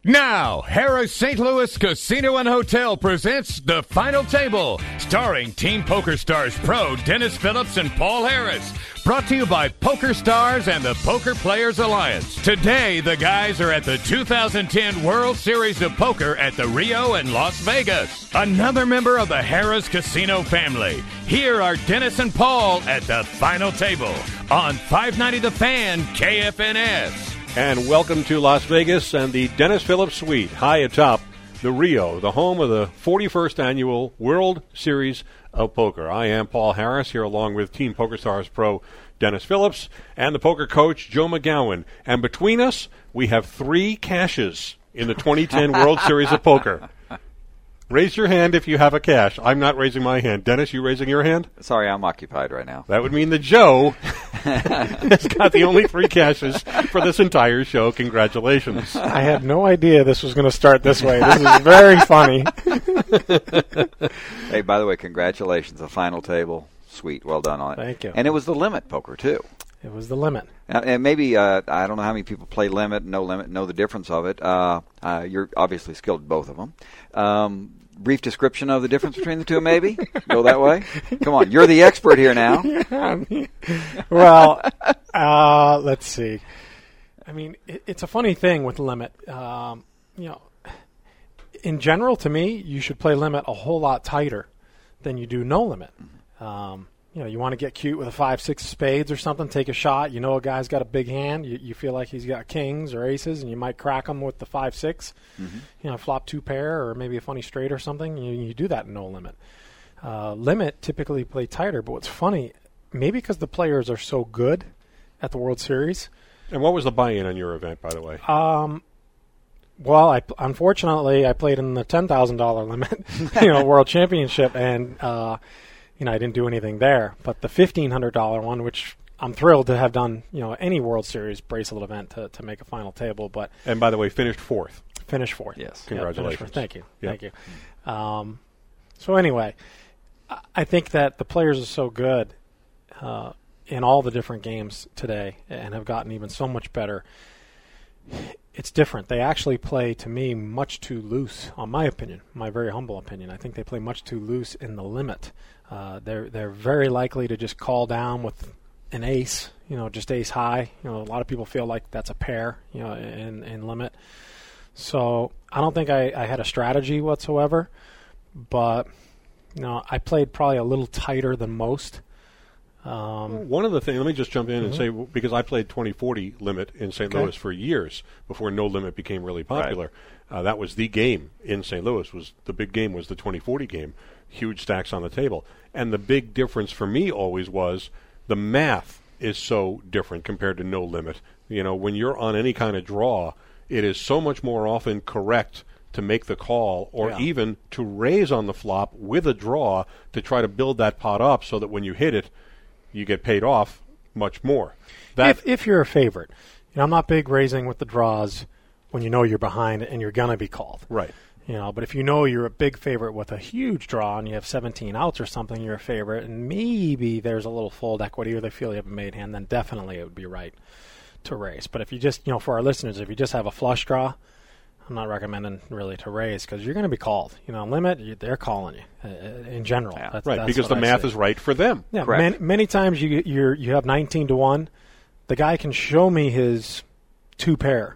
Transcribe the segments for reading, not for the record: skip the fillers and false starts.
Now, Harrah's St. Louis Casino and Hotel presents The Final Table, starring Team Poker Stars pro Dennis Phillips and Paul Harris. Brought to you by Poker Stars and the Poker Players Alliance. Today, the guys are at the 2010 World Series of Poker at the Rio in Las Vegas. Another member of the Harrah's Casino family. Here are Dennis and Paul at The Final Table on 590 The Fan, KFNS. And welcome to Las Vegas and the Dennis Phillips Suite, high atop the Rio, the home of the 41st Annual World Series of Poker. I am Paul Harris, here along with Team Poker Stars pro Dennis Phillips and the poker coach Joe McGowan. And between us, we have 3 cashes in the 2010 World Series of Poker. Raise your hand if you have a cash. I'm not raising my hand. Dennis, you raising your hand? Sorry, I'm occupied right now. That would mean that Joe has got the only 3 cashes for this entire show. Congratulations. I had no idea this was going to start this way. This is very funny. Hey, by the way, congratulations. The Final Table. Sweet. Well done on it. Thank you. And it was the limit poker, too. It was the limit. And maybe, I don't know how many people play limit, know the difference of it. You're obviously skilled at both of them. Brief description of the difference between the two, maybe? Go that way? Come on, you're the expert here now. Well, let's see. I mean, it's a funny thing with limit. In general, to me, you should play limit a whole lot tighter than you do no limit. You want to get cute with a 5-6 spades or something, take a shot. You know a guy's got a big hand. You feel like he's got kings or aces, and you might crack him with the 5-6. Flop 2 pair or maybe a funny straight or something. You do that in no limit. Limit typically play tighter, but what's funny, maybe because the players are so good at the World Series. And what was the buy-in on your event, by the way? Well, unfortunately, I played in the $10,000 limit, World Championship, and I didn't do anything there. But the $1,500 one, which I'm thrilled to have done, any World Series bracelet event to make a final table. And by the way, finished 4th. Finished 4th. Yes. Congratulations. Thank you. Yep. Thank you. So anyway, I think that the players are so good in all the different games today and have gotten even so much better. It's different. They actually play, to me, much too loose, on my opinion, my very humble opinion. I think they play much too loose in the limit. They're very likely to just call down with an ace, just ace high. A lot of people feel like that's a pair, in limit. So I don't think I had a strategy whatsoever, but I played probably a little tighter than most. One of the things, let me just jump in and say, because I played 2040 limit in St. Louis for years before no limit became really popular. Right. That was the game in St. Louis. The big game was the 2040 game. Huge stacks on the table. And the big difference for me always was the math is so different compared to no limit. When you're on any kind of draw, it is so much more often correct to make the call or even to raise on the flop with a draw to try to build that pot up so that when you hit it, you get paid off much more. If you're a favorite. I'm not big raising with the draws when you're behind and you're going to be called. Right. But if you're a big favorite with a huge draw and you have 17 outs or something, you're a favorite, and maybe there's a little fold equity or they feel you have a made hand, then definitely it would be right to raise. But if you just, for our listeners, if you just have a flush draw, I'm not recommending really to raise because you're going to be called. Limit, they're calling you in general. Yeah. That's because the math is right for them. Yeah, many times you have 19-1. The guy can show me his 2 pair,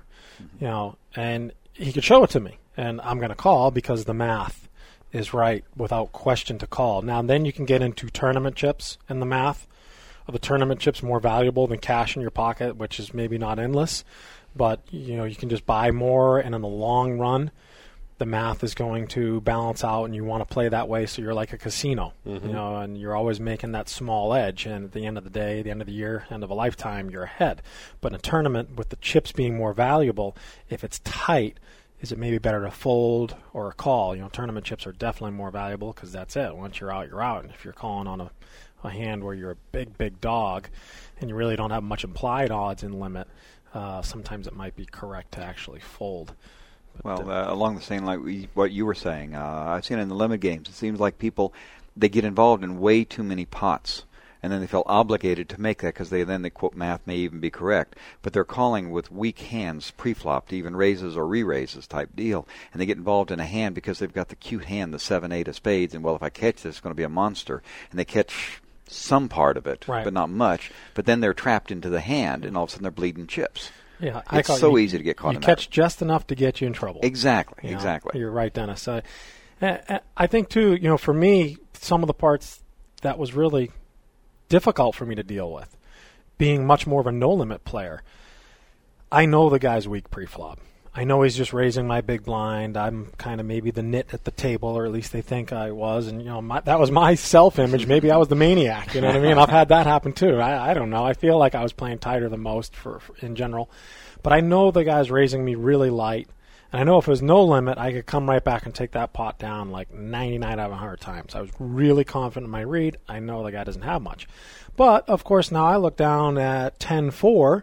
and he could show it to me, and I'm going to call because the math is right without question to call. Now, then you can get into tournament chips and the math. Are the tournament chips more valuable than cash in your pocket, which is maybe not endless? But, you can just buy more, and in the long run, the math is going to balance out, and you want to play that way so you're like a casino, and you're always making that small edge. And at the end of the day, the end of the year, end of a lifetime, you're ahead. But in a tournament, with the chips being more valuable, if it's tight, is it maybe better to fold or a call? Tournament chips are definitely more valuable because that's it. Once you're out, you're out. And if you're calling on a hand where you're a big, big dog and you really don't have much implied odds in limit, sometimes it might be correct to actually fold. But, along the same line, what you were saying, I've seen it in the limit games. It seems like people, they get involved in way too many pots. and then they felt obligated to make that because they quote, math may even be correct. But they're calling with weak hands pre-flop to even raises or re-raises type deal. And they get involved in a hand because they've got the cute hand, the 7-8 of spades, and, well, if I catch this, it's going to be a monster. And they catch some part of it, but not much. But then they're trapped into the hand, and all of a sudden they're bleeding chips. Yeah, it's so easy to get caught in that. You catch just enough to get you in trouble. Exactly, You're right, Dennis. I think, too, for me, some of the parts that was really difficult for me to deal with, being much more of a no-limit player, I know the guy's weak pre-flop. I know he's just raising my big blind. I'm kind of maybe the nit at the table, or at least they think I was. And, that was my self-image. Maybe I was the maniac. You know what I mean? I've had that happen, too. I don't know. I feel like I was playing tighter than most for in general. But I know the guy's raising me really light. And I know if it was no limit, I could come right back and take that pot down like 99 out of 100 times. I was really confident in my read. I know the guy doesn't have much. But, of course, now I look down at 10-4,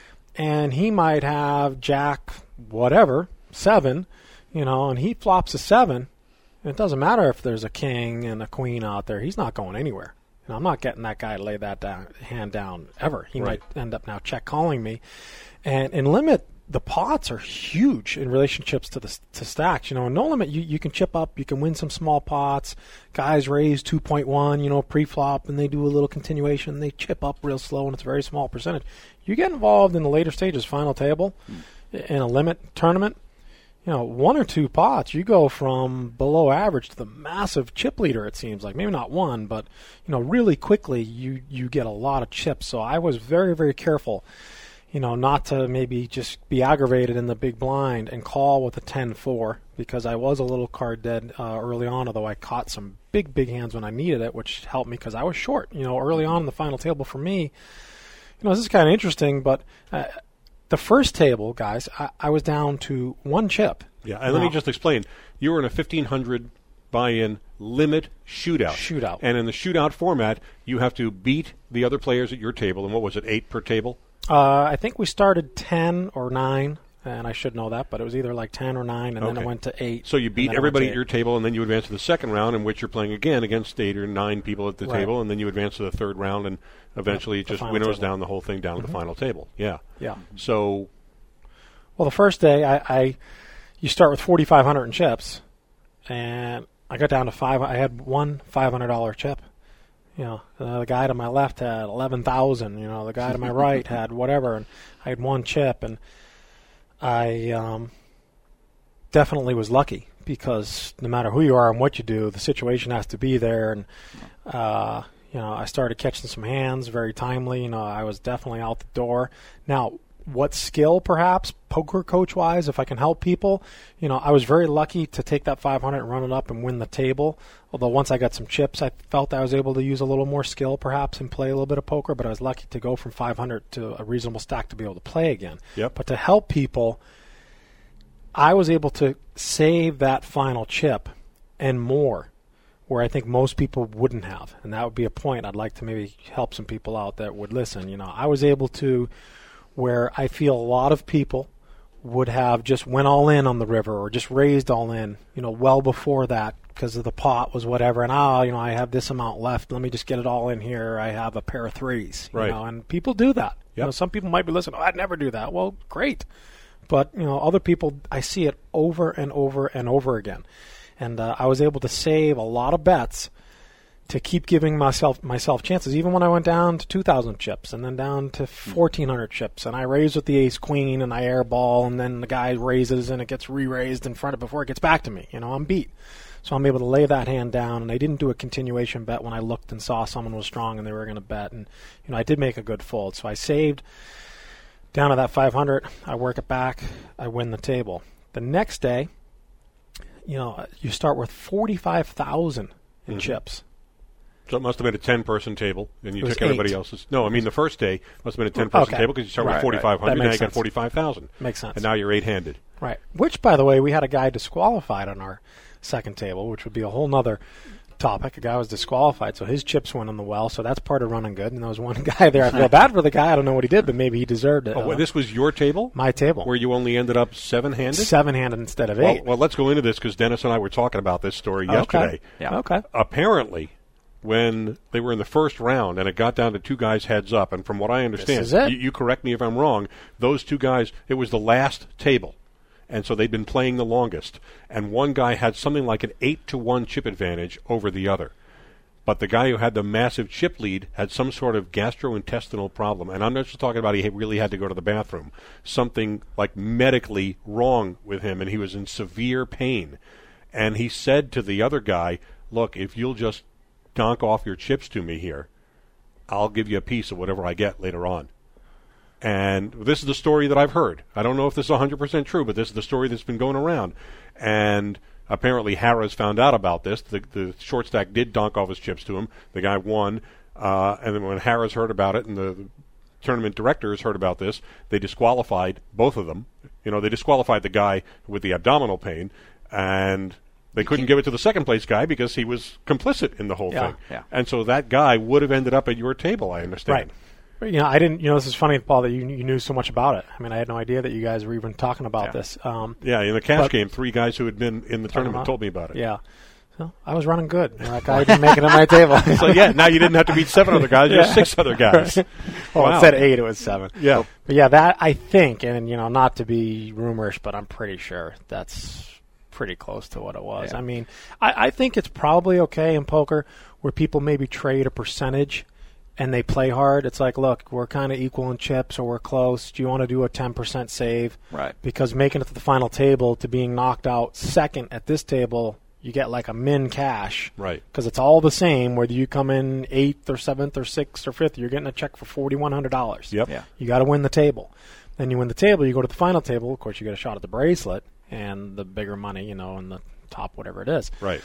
and he might have jack whatever, 7, and he flops a 7. And it doesn't matter if there's a king and a queen out there. He's not going anywhere. I'm not getting that guy to lay that hand down ever. He might end up now check calling me. And in limit, the pots are huge in relationships to stacks. In no limit, you can chip up, you can win some small pots. Guys raise 2.1, pre-flop, and they do a little continuation. They chip up real slow, and it's a very small percentage. You get involved in the later stages, final table, in a limit tournament, 1 or 2 pots, you go from below average to the massive chip leader, it seems like. Maybe not one, but, really quickly you get a lot of chips. So I was very, very careful, not to maybe just be aggravated in the big blind and call with a 10-4, because I was a little card dead early on, although I caught some big, big hands when I needed it, which helped me because I was short. Early on in the final table for me, this is kind of interesting, but the first table, guys, I was down to 1 chip. Yeah, and let me just explain. You were in a 1,500 buy-in limit shootout. And in the shootout format, you have to beat the other players at your table. And what was it, 8 per table? I think we started 10 or 9, and I should know that, but it was either like 10 or 9, and then it went to 8. So you beat everybody at your table, and then you advance to the second round, in which you're playing again against 8 or 9 people at the table, and then you advance to the third round, and eventually it just winnows down the whole thing down to the final table. Yeah. So, well, the first day, you start with 4,500 in chips, and I got down to 5. I had one $500 chip. The guy to my left had 11,000. The guy to my right had whatever, and I had 1 chip, and I definitely was lucky, because no matter who you are and what you do, the situation has to be there. And I started catching some hands very timely. I was definitely out the door. Now, what skill, perhaps, poker coach-wise, if I can help people, I was very lucky to take that 500 and run it up and win the table. Although once I got some chips, I felt I was able to use a little more skill, perhaps, and play a little bit of poker. But I was lucky to go from 500 to a reasonable stack to be able to play again. But to help people, I was able to save that final chip and more, where I think most people wouldn't have. And that would be a point I'd like to maybe help some people out that would listen. I was able to, where I feel a lot of people would have just went all in on the river, or just raised all in, well before that, because of the pot was whatever, and I have this amount left, let me just get it all in here, I have a pair of 3s, and people do that. Some people might be listening, I'd never do that. Well, great. But, other people, I see it over and over and over again. And I was able to save a lot of bets to keep giving myself chances, even when I went down to 2,000 chips and then down to 1,400 chips, and I raised with the ace-queen and I airball, and then the guy raises and it gets re-raised in front of before it gets back to me. I'm beat. So I'm able to lay that hand down, and I didn't do a continuation bet when I looked and saw someone was strong and they were going to bet. And, I did make a good fold. So I saved down to that 500. I work it back. I win the table. The next day, you start with 45,000 in chips. So it must have been a 10-person table, and you took everybody else's. No, I mean the first day must have been a 10-person table, because you start with 4,500, now you got 45,000. Makes sense. And now you're 8-handed. Right. Which, by the way, we had a guy disqualified on our second table, which would be a whole nother topic. A guy was disqualified, so his chips went on the well, so that's part of running good. And there was one guy there. I feel bad for the guy. I don't know what he did, but maybe he deserved it. Oh, this was your table? My table. Where you only ended up 7-handed? 7-handed instead of 8. Well, let's go into this, because Dennis and I were talking about this story yesterday. Okay. Apparently, when they were in the first round and it got down to 2 guys heads up. And from what I understand, This is it? you correct me if I'm wrong, those 2 guys, it was the last table. And so they'd been playing the longest. And one guy had something like an 8-1 chip advantage over the other. But the guy who had the massive chip lead had some sort of gastrointestinal problem. And I'm not just talking about he really had to go to the bathroom. Something like medically wrong with him, and he was in severe pain. And he said to the other guy, look, if you'll just donk off your chips to me here, I'll give you a piece of whatever I get later on. And this is the story that I've heard. I don't know if this is 100% true, but this is the story that's been going around. And apparently Harris found out about this. The short stack did donk off his chips to him. The guy won. And then when Harris heard about it and the tournament directors heard about this, they disqualified both of them. They disqualified the guy with the abdominal pain, and they couldn't give it to the second place guy because he was complicit in the whole thing. Yeah. And so that guy would have ended up at your table, I understand. Right. But, I didn't. This is funny, Paul, that you knew so much about it. I mean, I had no idea that you guys were even talking about this. In the cash game, 3 guys who had been in the tournament told me about it. Yeah. So I was running good. That guy didn't make it on my table. So, now you didn't have to beat 7 other guys. There's 6 other guys. Well, it said 8. It was 7. Yeah. But, that I think, and, not to be rumorish, but I'm pretty sure that's pretty close to what it was. Yeah. I mean, I think it's probably okay in poker where people maybe trade a percentage and they play hard. It's like, look, we're kind of equal in chips or we're close. Do you want to do a 10% save? Right. Because making it to the final table to being knocked out second at this table, you get like a min cash. Right. Because it's all the same, whether you come in 8th or 7th or 6th or 5th, you're getting a check for $4,100. Yep. Yeah. You got to win the table. Then you win the table, you go to the final table. Of course, you get a shot at the bracelet and the bigger money, and the top, whatever it is. Right.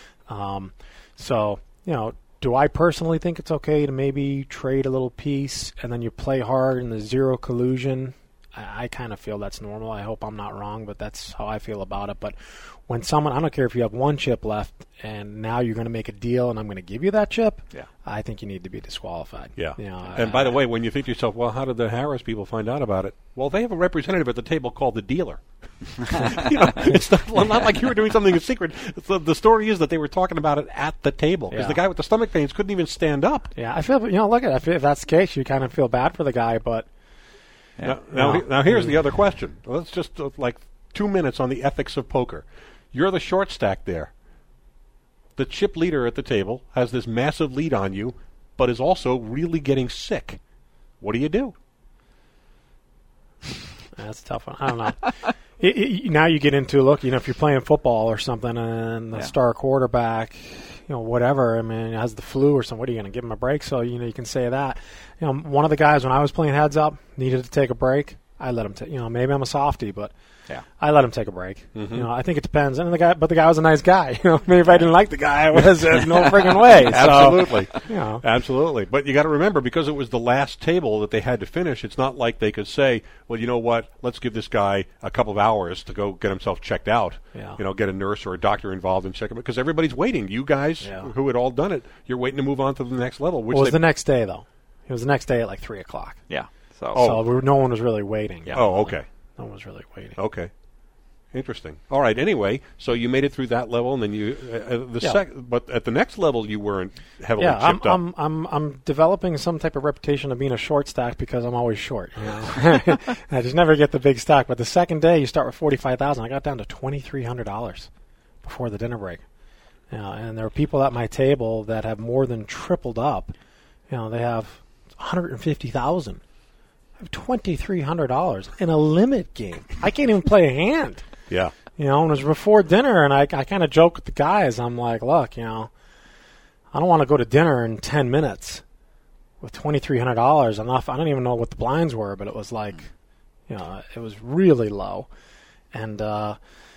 Do I personally think it's okay to maybe trade a little piece and then you play hard in the zero collusion? I kind of feel that's normal. I hope I'm not wrong, but that's how I feel about it. But when I don't care if you have 1 chip left and now you're going to make a deal and I'm going to give you that chip, I think you need to be disqualified. Yeah. And by the way, when you think to yourself, well, how did the Harris people find out about it? Well, they have a representative at the table called the dealer. It's not like you were doing something in secret. The story is that they were talking about it at the table because the guy with the stomach pains couldn't even stand up. Yeah, I feel, look at it. If that's the case, you kind of feel bad for the guy, but... Now here's the other question. Let's just 2 minutes on the ethics of poker. You're the short stack there. The chip leader at the table has this massive lead on you, but is also really getting sick. What do you do? That's a tough one. I don't know. Now you get into, look, if you're playing football or something and the star quarterback, whatever, I mean, has the flu or something, what are you going to give him a break? So, you can say that. One of the guys, when I was playing heads up, needed to take a break. I let him take, maybe I'm a softie, but I let him take a break. Mm-hmm. I think it depends. And the guy was a nice guy. Maybe if I didn't like the guy, it was no friggin' way. Absolutely. So, Absolutely. But you got to remember, because it was the last table that they had to finish, it's not like they could say, well, you know what, let's give this guy a couple of hours to go get himself checked out. Yeah. Get a nurse or a doctor involved and check him, because everybody's waiting. You guys who had all done it, you're waiting to move on to the next level. Which was the next day, though. It was the next day at 3 o'clock. Yeah. So no one was really waiting. Yeah. Oh, okay. No one was really waiting. Okay. Interesting. All right. Anyway, so you made it through that level, and then you but at the next level you weren't heavily chipped up. I'm developing some type of reputation of being a short stack because I'm always short. I just never get the big stack. But the second day you start with $45,000. I got down to $2,300 before the dinner break. And there are people at my table that have more than tripled up. They have $150,000. I have $2,300 in a limit game. I can't even play a hand. Yeah. And it was before dinner, and I kind of joke with the guys. I'm like, look, I don't want to go to dinner in 10 minutes with $2,300 enough. I don't even know what the blinds were, but it was it was really low. And I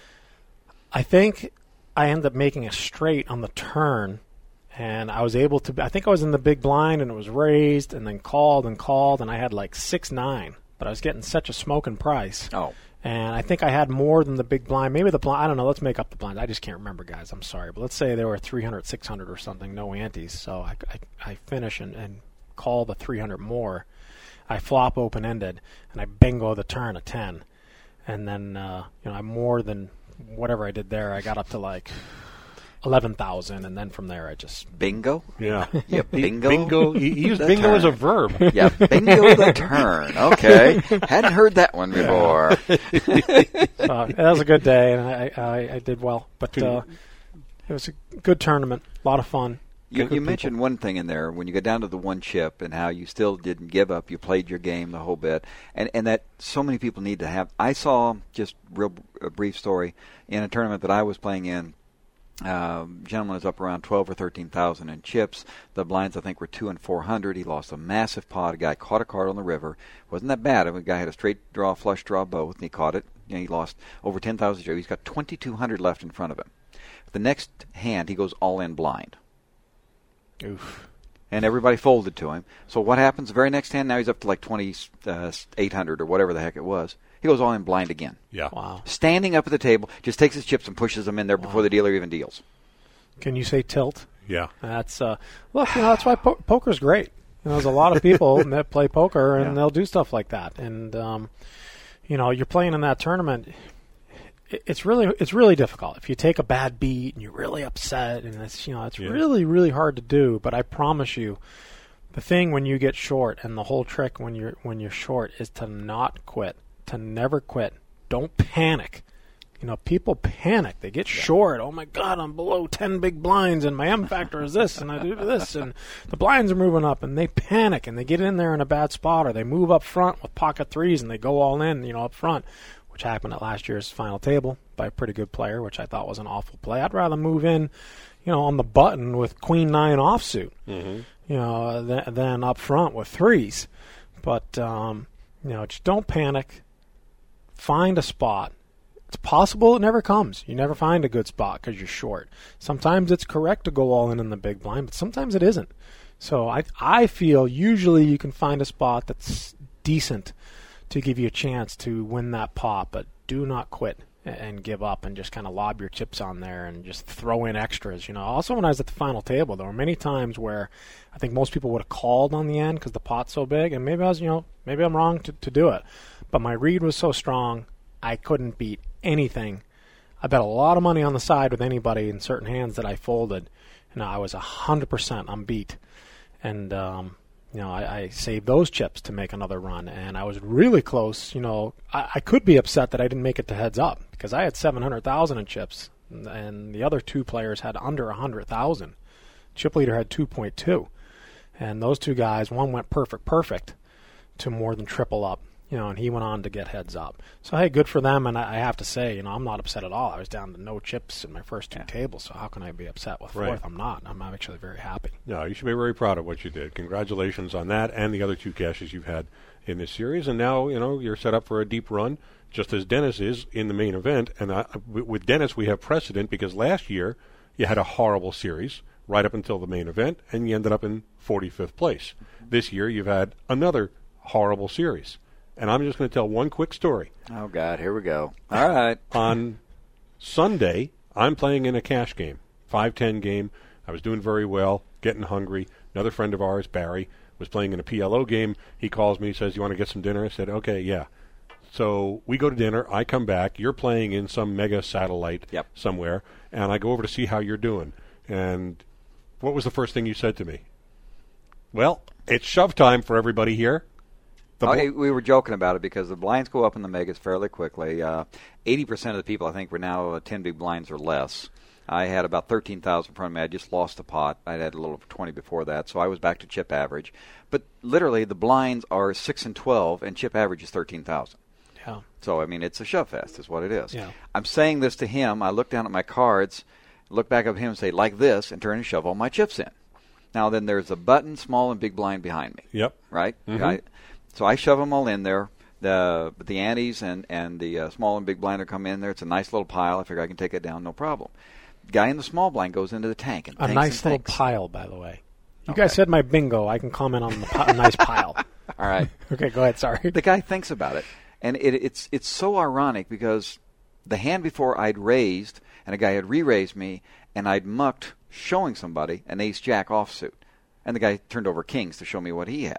think I ended up making a straight on the turn. And I was able to, I think I was in the big blind and it was raised and then called, and I had 6-9, but I was getting such a smoking price. Oh. And I think I had more than the big blind. Maybe the blind, I don't know, let's make up the blinds. I just can't remember, guys. I'm sorry. But let's say there were 300, 600 or something, no antes. So I finish and call the 300 more. I flop open-ended and I bingo the turn a 10. And then, I more than whatever I did there, I got up to 11,000, and then from there I just Bingo? Yeah. Yeah, bingo. Bingo. He used bingo as a verb. Yeah, bingo the turn. Okay. Hadn't heard that one before. that was a good day, and I did well. But it was a good tournament, a lot of fun. You mentioned one thing in there when you go down to the one chip and how you still didn't give up. You played your game the whole bit, and that so many people need to have. I saw just a brief story in a tournament that I was playing in. Gentleman was up around 12 or 13,000 in chips. The blinds I think were 200 and 400. He lost a massive pot. A guy caught a card on the river. Wasn't that bad. A guy had a straight draw, flush draw both, and he caught it. He lost over 10,000. He's got 2,200 left in front of him. The next hand he goes all in blind. Oof. And everybody folded to him. So what happens the very next hand? Now he's up to like 2,800 or whatever the heck it was. He goes all in blind again. Yeah. Wow. Standing up at the table, just takes his chips and pushes them in there before the dealer even deals. Can you say tilt? Yeah. That's look. That's why poker's great. There's a lot of people that play poker and they'll do stuff like that. And you're playing in that tournament. It's really difficult. If you take a bad beat and you're really upset, and it's really, really hard to do. But I promise you, the thing when you get short, and the whole trick when you're short, is to not quit, to never quit. Don't panic. People panic. They get short. Oh my God, I'm below 10 big blinds, and my M factor is this, and I do this, and the blinds are moving up, and they panic, and they get in there in a bad spot, or they move up front with pocket threes, and they go all in, up front, which happened at last year's final table by a pretty good player, which I thought was an awful play. I'd rather move in, on the button with Queen 9 offsuit, than up front with threes. But, just don't panic. Find a spot. It's possible it never comes. You never find a good spot because you're short. Sometimes it's correct to go all in the big blind, but sometimes it isn't. So I feel usually you can find a spot that's decent to give you a chance to win that pot, but do not quit and give up and just kind of lob your chips on there and just throw in extras. Also when I was at the final table, there were many times where I think most people would have called on the end because the pot's so big, and maybe maybe I'm wrong to do it, but my read was so strong I couldn't beat anything. I bet a lot of money on the side with anybody in certain hands that I folded, and I was 100% unbeat. And I saved those chips to make another run, and I was really close. I could be upset that I didn't make it to heads up because I had 700,000 in chips, and the other two players had under 100,000. Chip leader had 2.2, and those two guys, one went perfect to more than triple up. And he went on to get heads up. So, hey, good for them, and I have to say, I'm not upset at all. I was down to no chips in my first two tables, so how can I be upset with fourth? Right. I'm not. I'm actually very happy. No, you should be very proud of what you did. Congratulations on that and the other two cashes you've had in this series. And now, you're set up for a deep run, just as Dennis is in the main event. And with Dennis, we have precedent because last year you had a horrible series right up until the main event, and you ended up in 45th place. This year you've had another horrible series. And I'm just going to tell one quick story. Oh, God, here we go. All right. On Sunday, I'm playing in a cash game, 5-10 game. I was doing very well, getting hungry. Another friend of ours, Barry, was playing in a PLO game. He calls me, says, "You want to get some dinner?" I said, "Okay, yeah." So we go to dinner. I come back. You're playing in some mega satellite somewhere, and I go over to see how you're doing. And what was the first thing you said to me? "Well, it's shove time for everybody here." We were joking about it because the blinds go up in the megas fairly quickly. 80% of the people, I think, were now 10 big blinds or less. I had about 13,000 in front of me. I just lost a pot. I'd had a little over 20 before that, so I was back to chip average. But literally, the blinds are 6 and 12, and chip average is 13,000. Yeah. So, it's a shove fest is what it is. Yeah. I'm saying this to him. I look down at my cards, look back at him and say, like this, and turn and shove all my chips in. Now, then there's a button, small, and big blind behind me. Yep. Right? Mm-hmm. So I shove them all in there. The antes and the small and big blind will come in there. It's a nice little pile. I figure I can take it down, no problem. Guy in the small blind goes into the tank and a nice little pile, by the way. You guys said my bingo. I can comment on the nice pile. All right. Okay, go ahead. Sorry. The guy thinks about it, and it's so ironic because the hand before I'd raised and a guy had re-raised me, and I'd mucked showing somebody an ace-jack offsuit, and the guy turned over kings to show me what he had.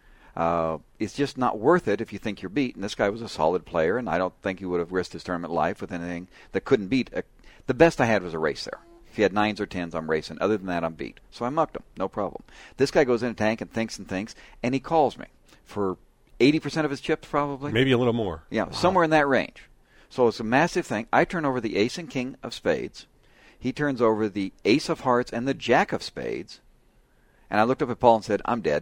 It's just not worth it if you think you're beat. And this guy was a solid player, and I don't think he would have risked his tournament life with anything that couldn't beat. The best I had was a race there. If he had 9s or 10s, I'm racing. Other than that, I'm beat. So I mucked him. No problem. This guy goes in a tank and thinks, and he calls me for 80% of his chips probably. Maybe a little more. Yeah, somewhere in that range. So it's a massive thing. I turn over the ace and king of spades. He turns over the ace of hearts and the jack of spades. And I looked up at Paul and said, I'm dead.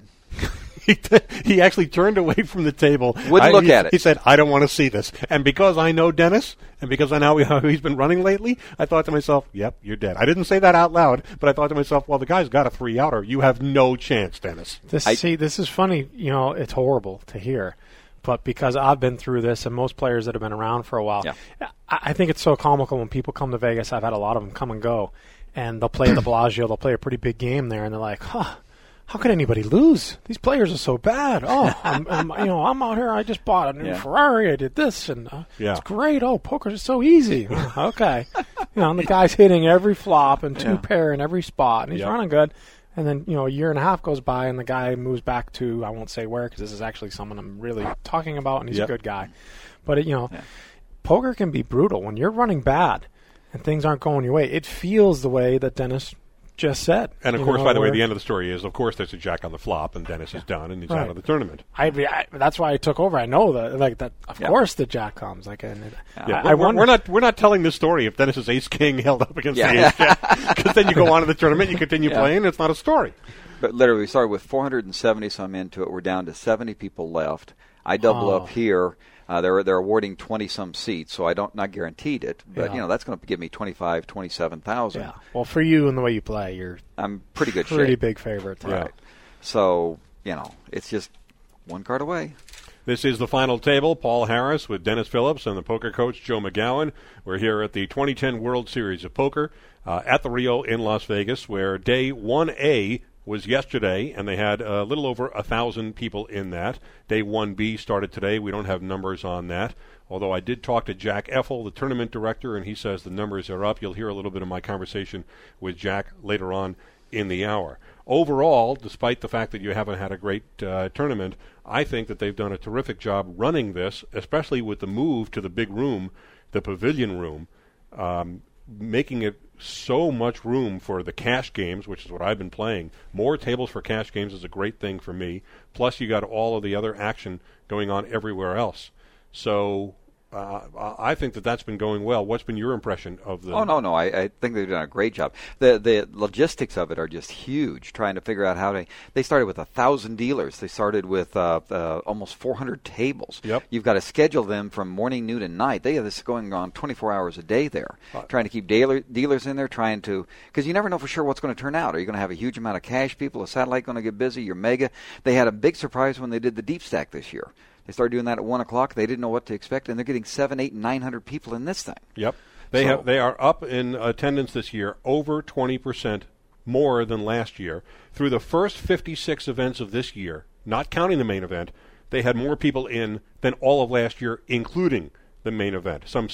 He actually turned away from the table. Wouldn't look at it. He said, I don't want to see this. And because I know Dennis, and because I know how he's been running lately, I thought to myself, yep, you're dead. I didn't say that out loud, but I thought to myself, well, the guy's got a 3-outer. You have no chance, Dennis. This is funny. It's horrible to hear. But because I've been through this, and most players that have been around for a while, I think it's so comical when people come to Vegas. I've had a lot of them come and go, and they'll play the Bellagio. They'll play a pretty big game there, and they're like, how could anybody lose? These players are so bad. Oh, I'm out here. I just bought a new Ferrari. I did this, and it's great. Oh, poker's so easy. Okay. And the guy's hitting every flop and 2-pair in every spot, and he's running good. And then, a year and a half goes by, and the guy moves back to, I won't say where, because this is actually someone I'm really talking about, and he's a good guy. But, poker can be brutal. When you're running bad and things aren't going your way, it feels the way that Dennis just said. And, of course, by the way, the end of the story is, of course, there's a jack on the flop, and Dennis is done, and he's out of the tournament. That's why I took over. I know that, of course, the jack comes. We're not telling this story if Dennis's ace-king held up against the ace-jack, because then you go on to the tournament, you continue playing, and it's not a story. But literally, we started with 470 some into it. We're down to 70 people left. I double up here. They're awarding 20-some seats, so not guaranteed it. But, that's going to give me 27,000. Yeah. Well, for you and the way you play, I'm pretty good shape. Pretty big favorite. Right. So, it's just one card away. This is the final table. Paul Harris with Dennis Phillips and the poker coach Joe McGowan. We're here at the 2010 World Series of Poker at the Rio in Las Vegas, where day 1A was yesterday, and they had a little over 1,000 people in that. Day 1B started today. We don't have numbers on that, although I did talk to Jack Effel, the tournament director, and he says the numbers are up. You'll hear a little bit of my conversation with Jack later on in the hour. Overall, despite the fact that you haven't had a great tournament, I think that they've done a terrific job running this, especially with the move to the big room, the pavilion room, making it so much room for the cash games, which is what I've been playing. More tables for cash games is a great thing for me. Plus, you got all of the other action going on everywhere else. So I think that's been going well. What's been your impression of the... Oh, no. I think they've done a great job. The logistics of it are just huge, trying to figure out how to... They started with 1,000 dealers. They started with almost 400 tables. Yep. You've got to schedule them from morning, noon, and night. They have this going on 24 hours a day there, trying to keep dealers in there, trying to... Because you never know for sure what's going to turn out. Are you going to have a huge amount of cash people? Is satellite going to get busy? Your mega? They had a big surprise when they did the deep stack this year. They started doing that at 1 o'clock. They didn't know what to expect, and they're getting 700, 800, 900 people in this thing. Yep. They are up in attendance this year over 20% more than last year. Through the first 56 events of this year, not counting the main event, they had more people in than all of last year, including the main event. Some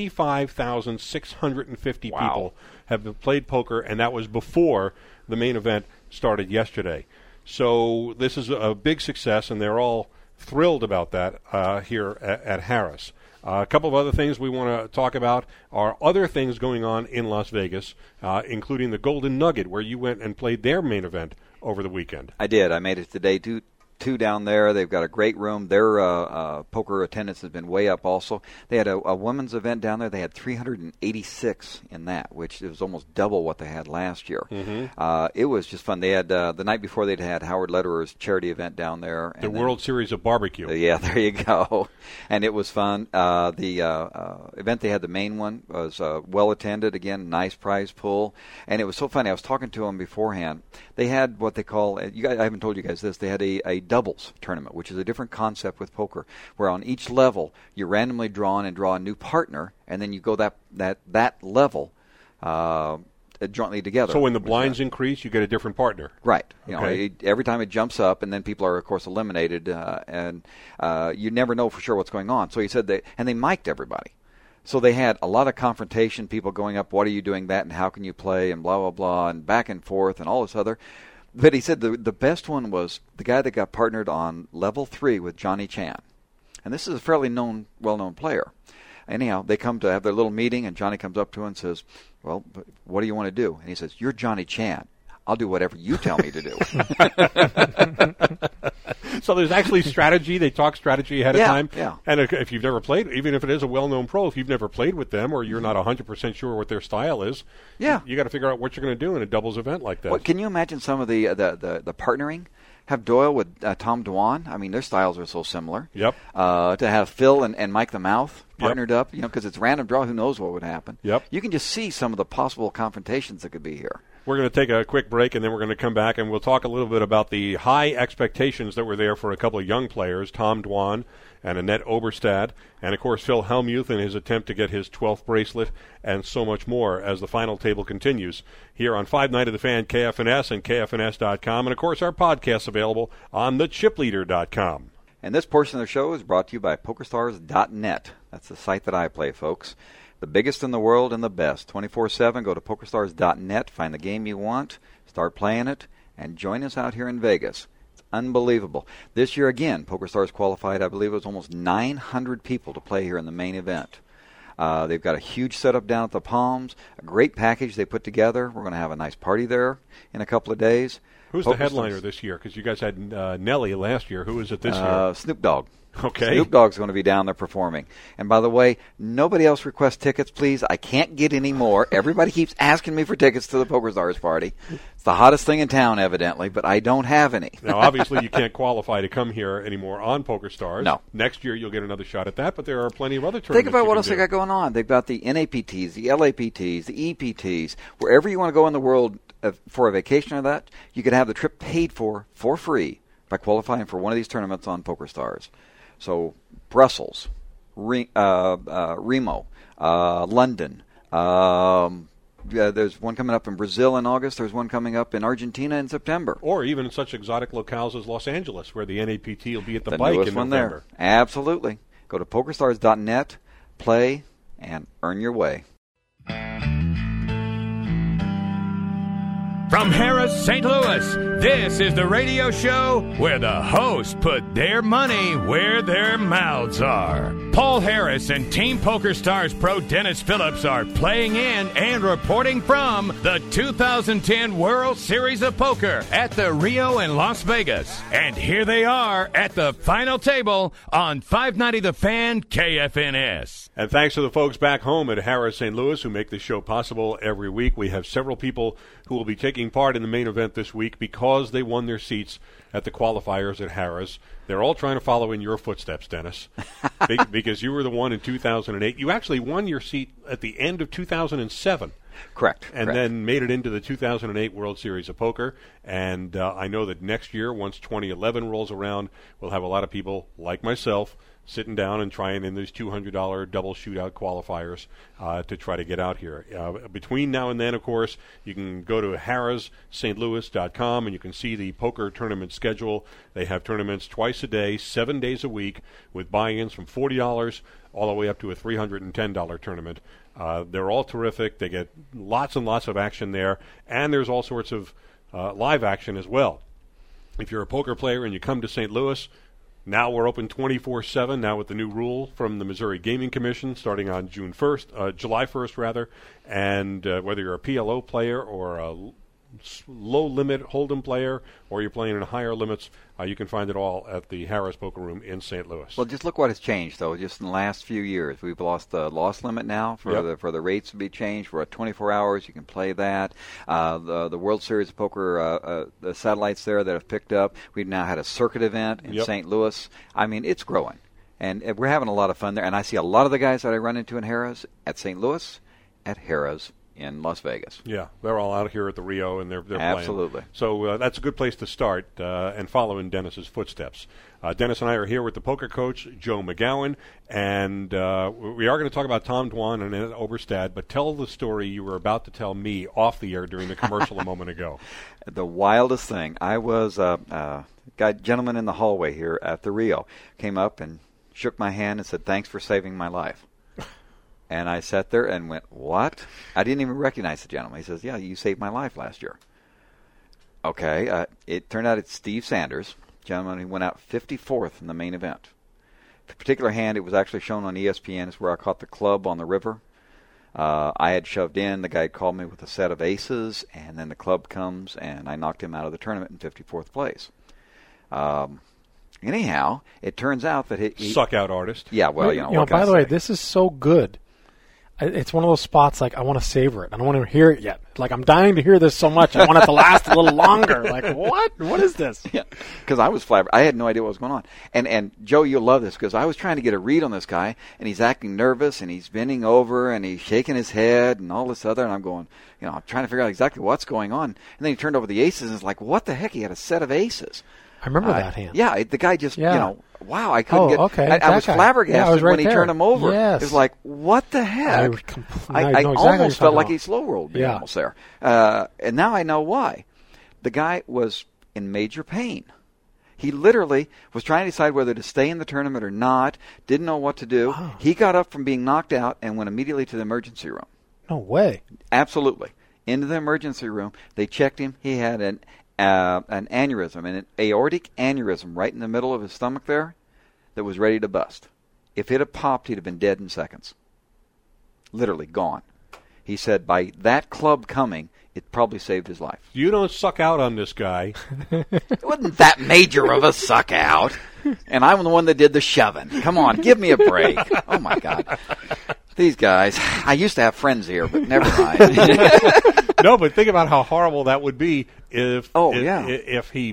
65,650 people have played poker, and that was before the main event started yesterday. So this is a big success, and they're all thrilled about that here at Harris. A couple of other things we want to talk about are other things going on in Las Vegas, including the Golden Nugget, where you went and played their main event over the weekend. I did. I made it to day two down there. They've got a great room. Their poker attendance has been way up also. They had a women's event down there. They had 386 in that, which was almost double what they had last year. Mm-hmm. It was just fun. They had the night before they'd had Howard Lederer's charity event down there. The World Series of Barbecue. Yeah, there you go. And it was fun. The event they had, the main one, was well attended. Again, nice prize pool. And it was so funny. I was talking to them beforehand. They had what they call, I haven't told you guys this, they had a doubles tournament, which is a different concept with poker, where on each level you're randomly drawn and draw a new partner, and then you go that level jointly together. So when the blinds increase, you get a different partner. Right. Okay. Every time it jumps up, and then people are, of course, eliminated, and you never know for sure what's going on. So he said they mic'd everybody. So they had a lot of confrontation, people going up, what are you doing that, and how can you play, and blah, blah, blah, and back and forth, and all this other. But he said the best one was the guy that got partnered on level 3 with Johnny Chan. And this is a fairly well-known player. Anyhow, they come to have their little meeting, and Johnny comes up to him and says, well, what do you want to do? And he says, you're Johnny Chan. I'll do whatever you tell me to do. So there's actually strategy. They talk strategy ahead of time. Yeah. And if you've never played, even if it is a well-known pro, if you've never played with them or you're not 100% sure what their style is, you got to figure out what you're going to do in a doubles event like that. Well, can you imagine some of the partnering? Have Doyle with Tom Dwan. I mean, their styles are so similar. Yep. To have Phil and Mike the Mouth partnered up, because it's random draw. Who knows what would happen? Yep. You can just see some of the possible confrontations that could be here. We're going to take a quick break, and then we're going to come back, and we'll talk a little bit about the high expectations that were there for a couple of young players, Tom Dwan and Annette Oberstad, and, of course, Phil Hellmuth in his attempt to get his 12th bracelet, and so much more as the final table continues here on 5 Night of the Fan, KFNS, and KFNS.com, and, of course, our podcast available on thechipleader.com. And this portion of the show is brought to you by PokerStars.net. That's the site that I play, folks. The biggest in the world and the best. 24/7, go to PokerStars.net, find the game you want, start playing it, and join us out here in Vegas. It's unbelievable. This year, again, PokerStars qualified, I believe it was almost 900 people to play here in the main event. They've got a huge setup down at the Palms, a great package they put together. We're going to have a nice party there in a couple of days. Who's the headliner this year? Because you guys had Nelly last year. Who is it this year? Snoop Dogg. Okay. Snoop Dogg's going to be down there performing. And by the way, nobody else requests tickets, please. I can't get any more. Everybody keeps asking me for tickets to the PokerStars party. It's the hottest thing in town, evidently, but I don't have any. Now, obviously, you can't qualify to come here anymore on PokerStars. No. Next year, you'll get another shot at that, but there are plenty of other tournaments. Think about what else they got going on. They've got the NAPTs, the LAPTs, the EPTs. Wherever you want to go in the world for a vacation or that, you could have the trip paid for free by qualifying for one of these tournaments on PokerStars. So Brussels, Remo, London. There's one coming up in Brazil in August. There's one coming up in Argentina in September. Or even in such exotic locales as Los Angeles, where the NAPT will be at the bike in one November. There. Absolutely. Go to PokerStars.net, play, and earn your way. From Harrah's St. Louis, this is the radio show where the hosts put their money where their mouths are. Paul Harris and Team PokerStars pro Dennis Phillips are playing in and reporting from the 2010 World Series of Poker at the Rio in Las Vegas. And here they are at the final table on 590 The Fan, KFNS. And thanks to the folks back home at Harrah's St. Louis who make this show possible every week. We have several people who will be taking part in the main event this week because they won their seats at the qualifiers at Harrah's. They're all trying to follow in your footsteps, Dennis, because you were the one in 2008. You actually won your seat at the end of 2007. Correct. And then made it into the 2008 World Series of Poker. And I know that next year, once 2011 rolls around, we'll have a lot of people like myself sitting down and trying in these $200 double shootout qualifiers to try to get out here. Between now and then, of course, you can go to harrahsstlouis.com and you can see the poker tournament schedule. They have tournaments twice a day, 7 days a week, with buy-ins from $40 all the way up to a $310 tournament. They're all terrific. They get lots and lots of action there, and there's all sorts of live action as well. If you're a poker player and you come to St. Louis, now we're open 24/7, now with the new rule from the Missouri Gaming Commission starting on July 1st, rather. And whether you're a PLO player or a low-limit Hold'em player or you're playing in higher limits, you can find it all at the Harrah's Poker Room in St. Louis. Well, just look what has changed, though, just in the last few years. We've lost the loss limit now for the rates to be changed. We're at 24 hours. You can play that. The World Series of Poker, the satellites there that have picked up. We've now had a circuit event in St. Louis. I mean, it's growing. And we're having a lot of fun there. And I see a lot of the guys that I run into in Harrah's at St. Louis, at Harrah's in Las Vegas. Yeah, they're all out here at the Rio, and they're Absolutely. playing. So that's a good place to start and follow in Dennis's footsteps. Dennis and I are here with the poker coach, Joe McGowan, and we are going to talk about Tom Dwan and Annette Oberstad, but tell the story you were about to tell me off the air during the commercial a moment ago. The wildest thing. I was a gentleman in the hallway here at the Rio, came up and shook my hand and said, "Thanks for saving my life." And I sat there and went, "What?" I didn't even recognize the gentleman. He says, "Yeah, you saved my life last year." Okay. It turned out it's Steve Sanders, gentleman who went out 54th in the main event. particular hand, it was actually shown on ESPN. It's where I caught the club on the river. I had shoved in. The guy had called me with a set of aces, and then the club comes, and I knocked him out of the tournament in 54th place. Anyhow, it turns out that he suck out artist. Yeah, well, by the way, this is so good. It's one of those spots like I want to savor it. I don't want to hear it yet. Like I'm dying to hear this so much. I want it to last a little longer. Like what? What is this? Yeah, because I was flabbergasted. I had no idea what was going on. And Joe, you'll love this because I was trying to get a read on this guy, and he's acting nervous, and he's bending over, and he's shaking his head, and all this other. And I'm going, I'm trying to figure out exactly what's going on. And then he turned over the aces, and it's like, what the heck? He had a set of aces. I remember that hand. Yeah, the guy just, wow, I couldn't get. Okay, I was flabbergasted right when he turned him over. Yes. It was like, what the heck? I know exactly almost felt like he slow rolled me almost there. And now I know why. The guy was in major pain. He literally was trying to decide whether to stay in the tournament or not, didn't know what to do. Oh. He got up from being knocked out and went immediately to the emergency room. No way. Absolutely. Into the emergency room. They checked him. He had an aneurysm, an aortic aneurysm right in the middle of his stomach there that was ready to bust. If it had popped, he'd have been dead in seconds. Literally gone. He said by that club coming, it probably saved his life. You don't suck out on this guy. It wasn't that major of a suck out. And I'm the one that did the shoving. Come on, give me a break. Oh, my God. These guys. I used to have friends here, but never mind. No, but think about how horrible that would be if he.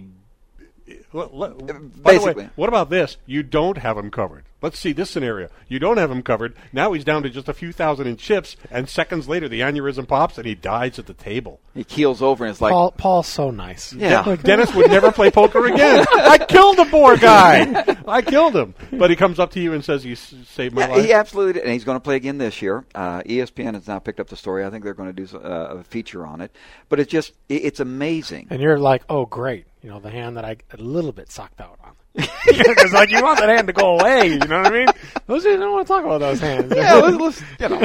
By the way, what about this? You don't have him covered. Let's see this scenario. You don't have him covered. Now he's down to just a few thousand in chips, and seconds later the aneurysm pops and he dies at the table. He keels over and it's like... Paul's so nice. Yeah. Dennis would never play poker again. I killed the poor guy. I killed him. But he comes up to you and says, you saved my life. He absolutely did. And he's going to play again this year. ESPN has now picked up the story. I think they're going to do a feature on it. But it's amazing. And you're like, oh, great. The hand that I a little bit sucked out on. Because you want that hand to go away. You know what I mean? I don't want to talk about those hands. Yeah, let's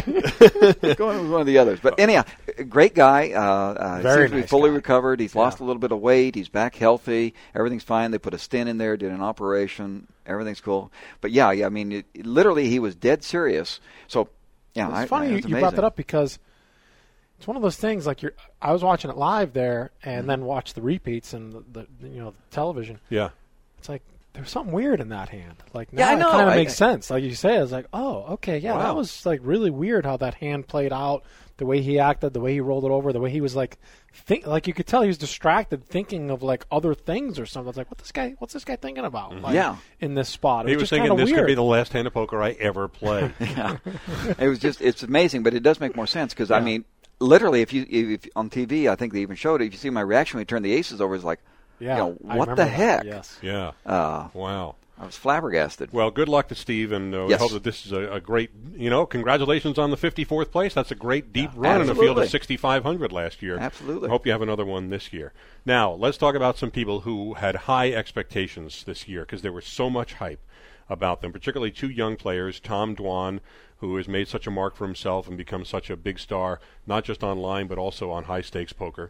go on with one of the others. But anyhow, great guy. Very seems to be fully recovered. He's lost a little bit of weight. He's back healthy. Everything's fine. They put a stent in there, did an operation. Everything's cool. But I mean, literally, he was dead serious. So, it's funny you brought that up because it's one of those things. Like I was watching it live there, and then watched the repeats and the television. Yeah, it's like. There's something weird in that hand. Like now it kind of makes sense. Like you say, it's like, oh, okay, yeah, wow. That was like really weird how that hand played out, the way he acted, the way he rolled it over, the way he was like, like you could tell he was distracted, thinking of like other things or something. It's like, what's this guy thinking about? Mm-hmm. Like, in this spot, he was thinking this could be the last hand of poker I ever play. Yeah, it's amazing, but it does make more sense because I mean, literally, if on TV, I think they even showed it. If you see my reaction when he turned the aces over, it's like. What the heck? Yes. Yeah. Wow. I was flabbergasted. Well, good luck to Steve, and we hope that this is a great, congratulations on the 54th place. That's a great deep run in a field of 6,500 last year. Absolutely. I hope you have another one this year. Now, let's talk about some people who had high expectations this year because there was so much hype about them, particularly two young players, Tom Dwan, who has made such a mark for himself and become such a big star, not just online but also on high-stakes poker.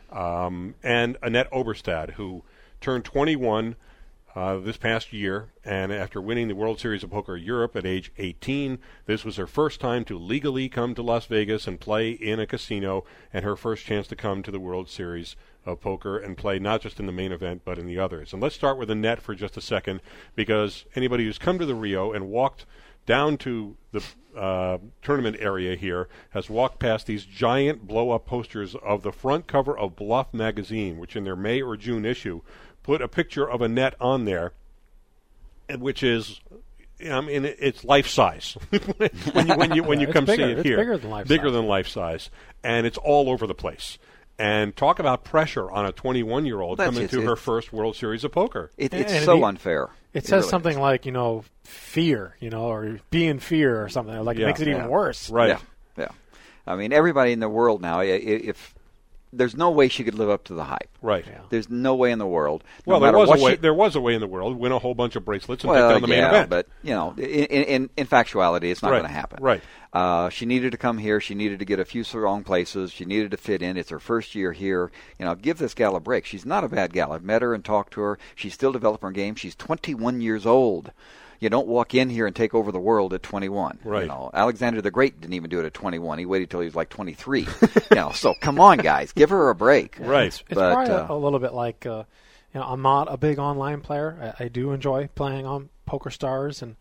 And Annette Oberstad, who turned 21 this past year, and after winning the World Series of Poker Europe at age 18, this was her first time to legally come to Las Vegas and play in a casino, and her first chance to come to the World Series of Poker and play not just in the main event but in the others. And let's start with Annette for just a second, because anybody who's come to the Rio and walked down to the tournament area here has walked past these giant blow-up posters of the front cover of Bluff magazine, which in their May or June issue put a picture of Annette on there, which is, it's life size when you come see it here. It's bigger than life size, and it's all over the place. And talk about pressure on a 21-year-old coming to her first World Series of Poker. It's so unfair. It says really something like, fear, or be in fear or something. Like it makes it even worse. Right. Yeah. I mean, everybody in the world now, if there's no way she could live up to the hype. Right. Yeah. There's no way in the world. Well, there was a way in the world. Win a whole bunch of bracelets and take down the main event. But, in factuality, it's not going to happen. Right. She needed to come here. She needed to get a few strong places. She needed to fit in. It's her first year here. Give this gal a break. She's not a bad gal. I've met her and talked to her. She's still developing her game. She's 21 years old. You don't walk in here and take over the world at 21. Right. You know, Alexander the Great didn't even do it at 21. He waited till he was like 23. You know, so come on, guys, give her a break. Right. It's probably a little bit like, you know, I'm not a big online player. I do enjoy playing on PokerStars, and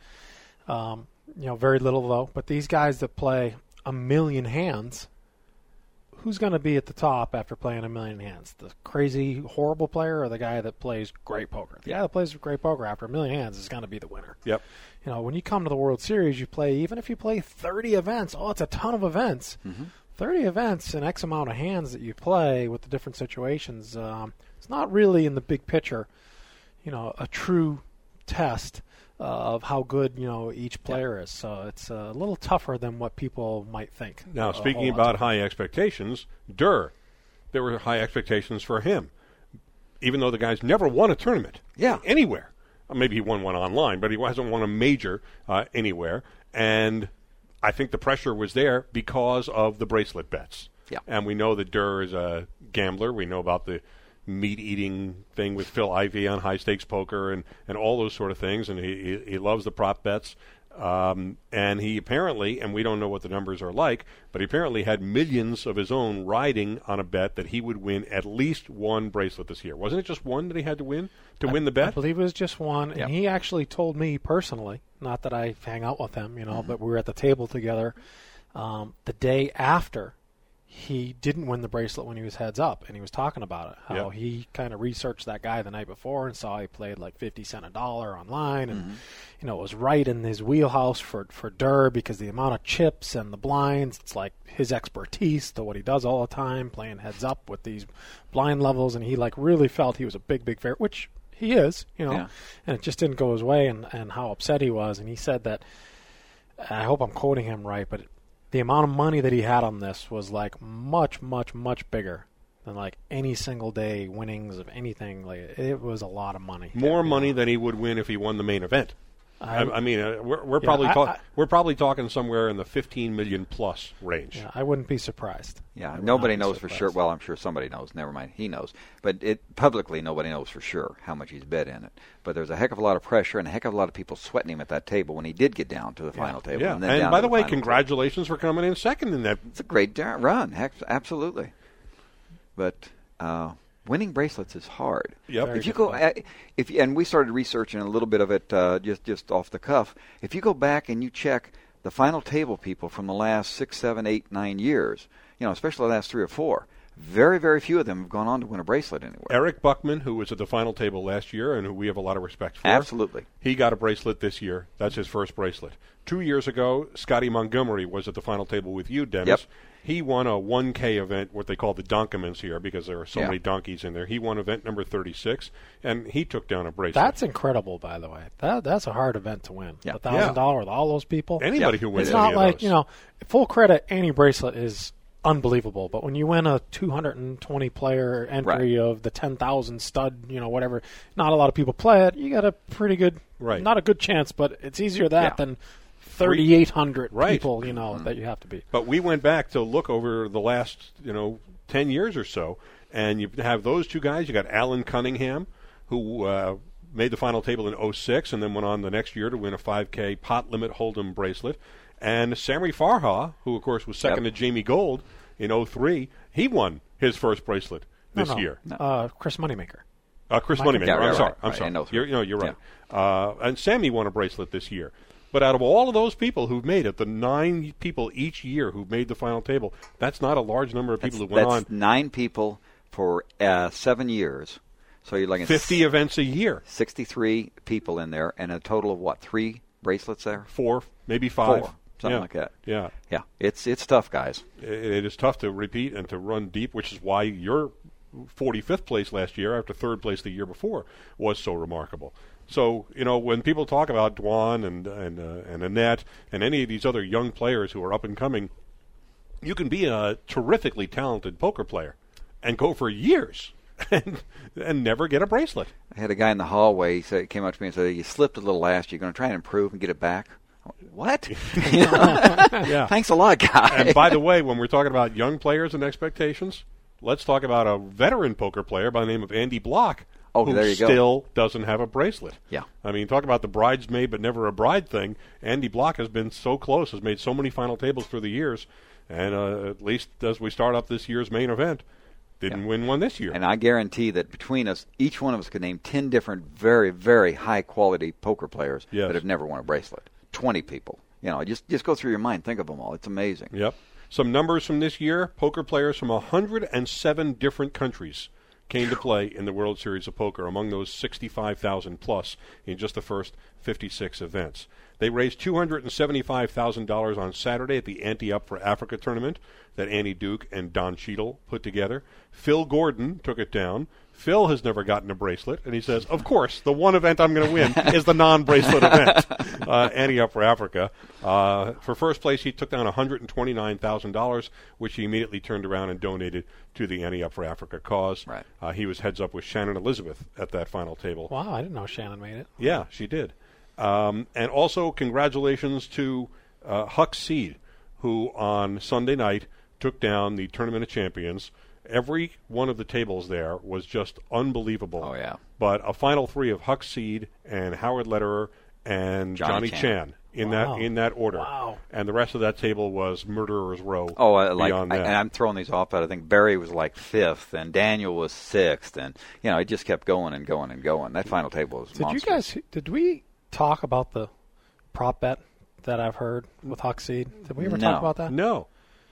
you know, very little though. But these guys that play a million hands, who's going to be at the top after playing a million hands? The crazy, horrible player, or the guy that plays great poker? The guy that plays great poker after a million hands is going to be the winner. Yep. You know, when you come to the World Series, you play, even if you play 30 events, it's a ton of events. 30 events and X amount of hands that you play with the different situations. It's not really in the big picture, you know, a true test of how good, you know, each player is. So it's a little tougher than what people might think. Now, speaking about high expectations, Durr, there were high expectations for him, even though the guy's never won a tournament anywhere. Maybe he won one online, but he hasn't won a major anywhere. And I think the pressure was there because of the bracelet bets. Yeah. And we know that Durr is a gambler. We know about the meat-eating thing with Phil Ivey on high-stakes poker and all those sort of things, and he loves the prop bets. And he apparently, and we don't know what the numbers are like, but he apparently had millions of his own riding on a bet that he would win at least one bracelet this year. Wasn't it just one that he had to win win the bet? I believe it was just one, and he actually told me personally, not that I hang out with him, you know, but we were at the table together the day after he didn't win the bracelet when he was heads up, and he was talking about it, how he kind of researched that guy the night before and saw he played like 50 cents a dollar online, and you know, it was right in his wheelhouse for Durr because the amount of chips and the blinds, it's like his expertise to what he does all the time, playing heads up with these blind levels, and he like really felt he was a big favorite, which he is, you know, and it just didn't go his way, and how upset he was, and he said that, I hope I'm quoting him right, but the amount of money that he had on this was like much bigger than like any single day winnings of anything. Like, it was a lot of money. More money than he would win if he won the main event. I mean, we're probably talking somewhere in the 15 million plus range. Yeah, I wouldn't be surprised. Yeah, nobody knows for sure. Well, I'm sure somebody knows. Never mind, he knows. But publicly, nobody knows for sure how much he's bet in it. But there's a heck of a lot of pressure and a heck of a lot of people sweating him at that table when he did get down to the final table. Yeah, and by the way, congratulations for coming in second in that. It's a great run. Heck, absolutely. But winning bracelets is hard. Yep. If you go, and we started researching a little bit of it just off the cuff. If you go back and you check the final table people from the last 6, 7, 8, 9 years, you know, especially the last 3 or 4, very, very few of them have gone on to win a bracelet anywhere. Eric Buckman, who was at the final table last year and who we have a lot of respect for. Absolutely. He got a bracelet this year. That's his first bracelet. 2 years ago, Scotty Montgomery was at the final table with you, Dennis. Yep. He won a 1K event, what they call the Donkamans here, because there are so many donkeys in there. He won event number 36, and he took down a bracelet. That's incredible, by the way. That's a hard event to win. Yeah. $1,000 with all those people. Anybody who wins it's not any like, of those. you know, full credit, any bracelet is unbelievable. But when you win a 220 player entry of the 10,000 stud, you know, whatever, not a lot of people play it. You got a pretty good, not a good chance, but it's easier than 3,800 people, you know, that you have to beat. But we went back to look over the last, 10 years or so, and you have those two guys. You got Alan Cunningham, who made the final table in 06 and then went on the next year to win a 5K pot limit Hold'em bracelet. And Sammy Farha, who, of course, was second to Jamie Gold in 03, he won his first bracelet this year. Chris Moneymaker. Chris Moneymaker. I'm sorry. You're right. Yeah. And Sammy won a bracelet this year. But out of all of those people who've made it, the 9 people each year who've made the final table, that's not a large number of people who went on. That's 9 people for 7 years. So you're looking 50 events a year. 63 people in there, and a total of what? 3 bracelets there? 4, maybe 5. 4, something like that. Yeah. Yeah. It's tough, guys. It is tough to repeat and to run deep, which is why your 45th place last year after 3rd place the year before was so remarkable. So, when people talk about Dwan and Annette and any of these other young players who are up and coming, you can be a terrifically talented poker player and go for years and never get a bracelet. I had a guy in the hallway. He came up to me and said, "You slipped a little last year. You're going to try and improve and get it back." What? Yeah. Thanks a lot, guy. And by the way, when we're talking about young players and expectations, let's talk about a veteran poker player by the name of Andy Block. there you go. Still doesn't have a bracelet. Yeah. I mean, talk about the bridesmaid but never a bride thing. Andy Block has been so close, has made so many final tables through the years, and at least as we start up this year's main event, didn't win one this year. And I guarantee that between us, each one of us could name 10 different very, very high-quality poker players that have never won a bracelet. 20 people. Just go through your mind. Think of them all. It's amazing. Yep. Some numbers from this year. Poker players from 107 different countries came to play in the World Series of Poker, among those 65,000 plus in just the first 56 events. They raised $275,000 on Saturday at the Ante Up for Africa tournament that Annie Duke and Don Cheadle put together. Phil Gordon took it down. Phil has never gotten a bracelet, and he says, of course, the one event I'm going to win is the non-bracelet event, Ante Up for Africa. For first place, he took down $129,000, which he immediately turned around and donated to the Ante Up for Africa cause. Right. He was heads up with Shannon Elizabeth at that final table. Wow, I didn't know Shannon made it. Yeah, she did. And also congratulations to Huck Seed, who on Sunday night took down the Tournament of Champions. Every one of the tables there was just unbelievable. Oh, yeah. But a final three of Huck Seed and Howard Lederer and Johnny Chan in that order. Wow. And the rest of that table was Murderer's Row. And I'm throwing these off, but I think Barry was like 5th and Daniel was 6th, and it just kept going and going and going. That final table was monstrous. Did we talk about the prop bet that I've heard with Huck Seed? Did we ever talk about that? No.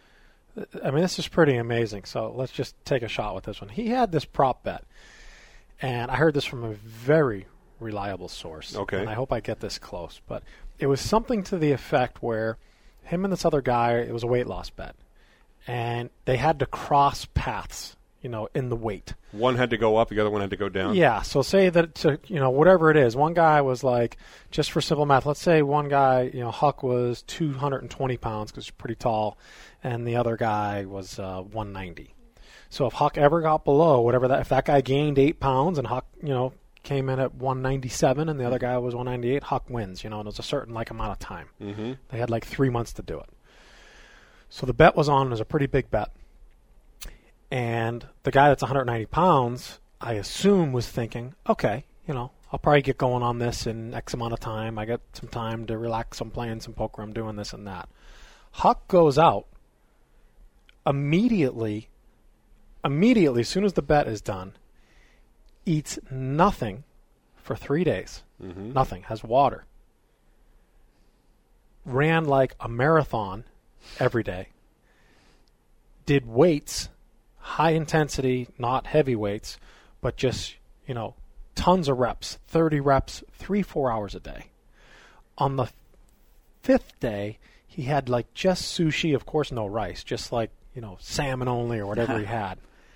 I mean, this is pretty amazing. So let's just take a shot with this one. He had this prop bet, and I heard this from a very reliable source. Okay. And I hope I get this close. But it was something to the effect where him and this other guy, it was a weight loss bet, and they had to cross paths, in the weight. One had to go up, the other one had to go down? Yeah, so say that, whatever it is, one guy was like, just for simple math, let's say one guy, Huck was 220 pounds because he's pretty tall, and the other guy was 190. So if Huck ever got below if that guy gained 8 pounds and Huck, came in at 197 and the other guy was 198, Huck wins, and it was a certain amount of time. Mm-hmm. They had 3 months to do it. So the bet was on, it was a pretty big bet. And the guy that's 190 pounds, I assume, was thinking, okay, I'll probably get going on this in X amount of time. I get some time to relax. I'm playing some poker. I'm doing this and that. Huck goes out immediately, as soon as the bet is done, eats nothing for 3 days. Mm-hmm. Nothing. Has water. Ran like a marathon every day. Did weights. High intensity, not heavy weights, but just, tons of reps, 30 reps, 3-4 hours a day. On the 5th day, he had just sushi, of course no rice, just salmon only or whatever he had.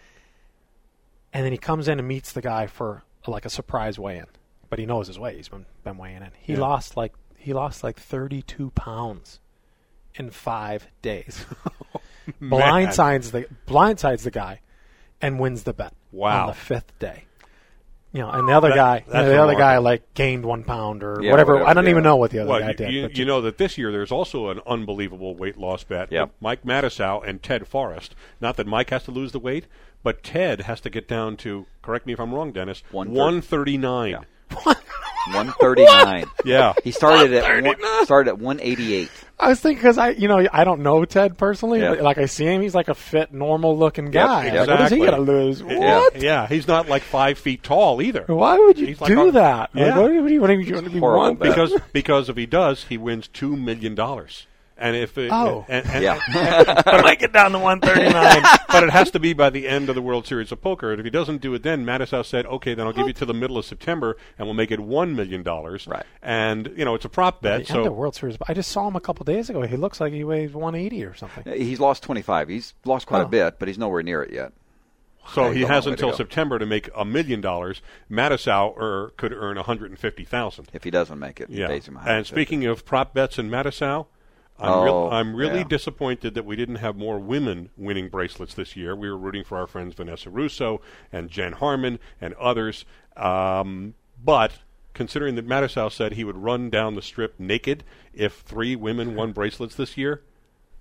And then he comes in and meets the guy for a surprise weigh-in. But he knows his weight. He's been weighing in. He lost 32 pounds in 5 days. blindsides the guy and wins the bet. Wow. On the 5th day. And the other guy gained 1 pound or whatever. I don't even know what the other guy did. You know that this year there's also an unbelievable weight loss bet. Yep. Mike Matusow and Ted Forrest. Not that Mike has to lose the weight, but Ted has to get down to, correct me if I'm wrong, Dennis, 139. Yeah. 139. Yeah. He started at 188. I was thinking because I don't know Ted personally, but I see him, he's like a fit, normal-looking guy. Exactly. What is he going to lose? What? Yeah, he's not 5 feet tall either. Why would you do that? Yeah. What do you want to be wrong? Because if he does, he wins $2 million. And if it, but I might get down to 139. But it has to be by the end of the World Series of Poker. And if he doesn't do it then, Matusow said, okay, then I'll give you to the middle of September, and we'll make it $1 million. Right. And, it's a prop bet. The end of World Series. I just saw him a couple days ago. He looks like he weighs 180 or something. He's lost 25. He's lost quite a bit, but he's nowhere near it yet. So he has until September to make $1 million. Matusow could earn $150,000 if he doesn't make it. Yeah. Pays him and speaking of prop bets in Matusow, I'm really disappointed that we didn't have more women winning bracelets this year. We were rooting for our friends Vanessa Russo and Jen Harmon and others. But considering that Matusow said he would run down the strip naked if 3 women won bracelets this year,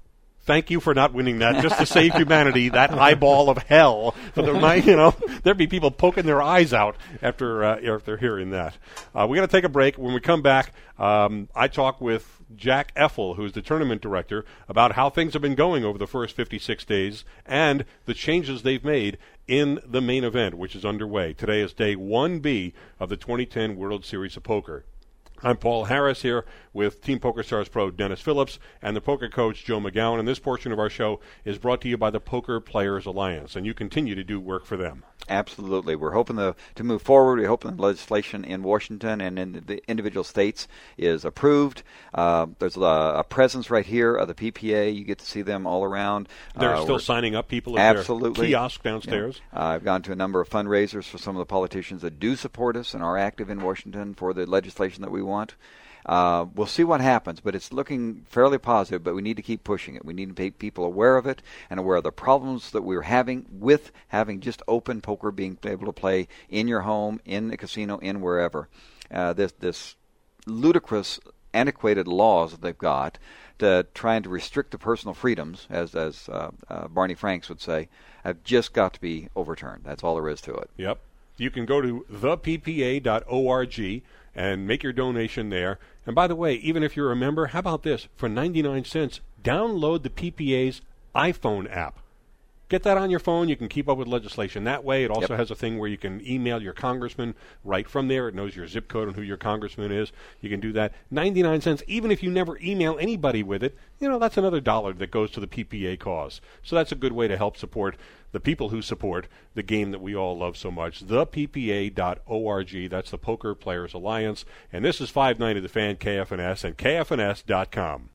Thank you for not winning that, just to save humanity, that eyeball of hell. There'd be people poking their eyes out after hearing that. We're going to take a break. When we come back, I talk with Jack Effel, who's the tournament director, about how things have been going over the first 56 days and the changes they've made in the main event, which is underway. Today is day 1B of the 2010 World Series of Poker. I'm Paul Harris here with Team PokerStars Pro Dennis Phillips and the poker coach Joe McGowan, and this portion of our show is brought to you by the Poker Players Alliance, and you continue to do work for them. Absolutely. We're hoping to move forward. We're hoping the legislation in Washington and in the individual states is approved. There's a presence right here of the PPA. You get to see them all around. They're still signing up people at their kiosk downstairs. Yeah. I've gone to a number of fundraisers for some of the politicians that do support us and are active in Washington for the legislation that we want. We'll see what happens, but it's looking fairly positive, but we need to keep pushing it. We need to make people aware of it and aware of the problems that we're having with having just open poker, being able to play in your home, in the casino, in wherever. This ludicrous, antiquated laws that they've got trying to restrict the personal freedoms, as Barney Franks would say, have just got to be overturned. That's all there is to it. Yep. You can go to theppa.org and make your donation there. And by the way, even if you're a member, how about this? For 99 cents, download the PPA's iPhone app. Get that on your phone. You can keep up with legislation that way. It also has a thing where you can email your congressman right from there. It knows your zip code and who your congressman is. You can do that. 99 cents, even if you never email anybody with it, that's another $1 that goes to the PPA cause. So that's a good way to help support the people who support the game that we all love so much. ThePPA.org. That's the Poker Players Alliance. And this is 590 The Fan, KFNS, and KFNS.com.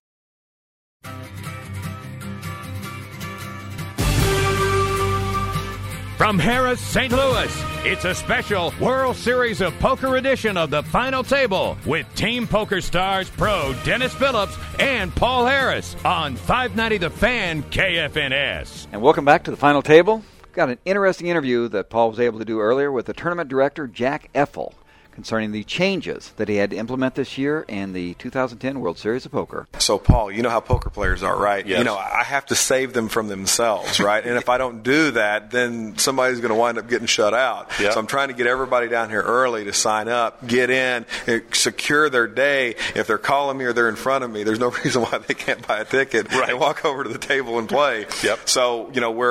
From Harris, St. Louis, it's a special World Series of Poker edition of The Final Table with Team PokerStars Pro Dennis Phillips and Paul Harris on 590 The Fan, KFNS. And welcome back to The Final Table. Got an interesting interview that Paul was able to do earlier with the tournament director, Jack Effel, concerning the changes that he had to implement this year in the 2010 World Series of Poker. So, Paul, you know how poker players are, right? Yes. I have to save them from themselves, right? And if I don't do that, then somebody's going to wind up getting shut out. Yep. So I'm trying to get everybody down here early to sign up, get in, secure their day. If they're calling me or they're in front of me, there's no reason why they can't buy a ticket and walk over to the table and play. Yep. So,